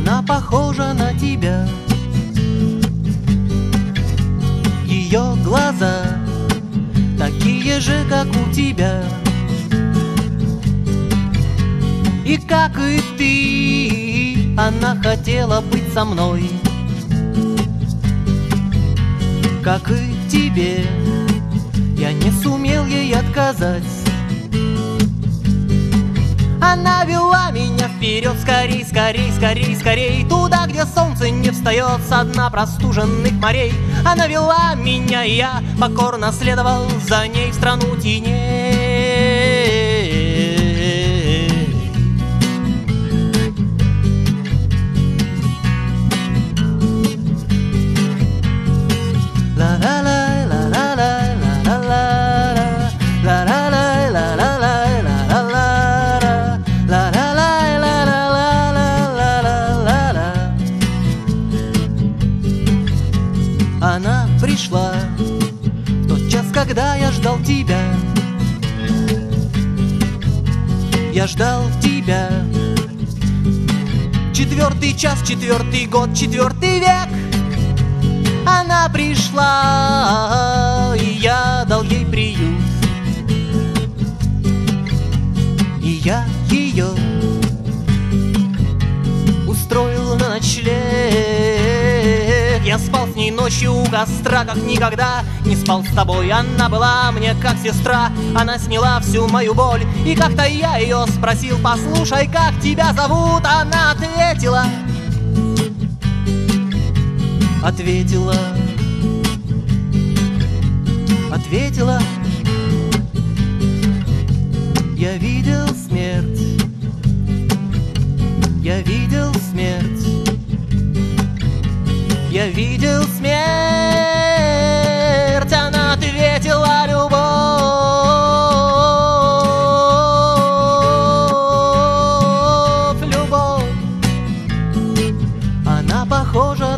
Она похожа на тебя. Ее глаза такие же, как у тебя. И как и ты, она хотела быть со мной. Как и тебе, я не сумел ей отказать. Она вела меня вперед, скорей, скорей, скорей, скорей, туда, где солнце не встает со дна простуженных морей. Она вела меня, и я покорно следовал за ней в страну теней. Она пришла в тот час, когда я ждал тебя. Я ждал тебя. 4-й час, 4-й год, 4-й век. Она пришла, и я дал ей приют. И я ее устроил на ночлег. Я спал с ней ночью у костра, как никогда не спал с тобой. Она была мне как сестра, она сняла всю мою боль. И как-то я ее спросил: послушай, как тебя зовут? Она ответила, ответила, ответила: я видел смерть, я видел смерть. Я видел смерть. Она ответила: любовь, любовь. Она похожа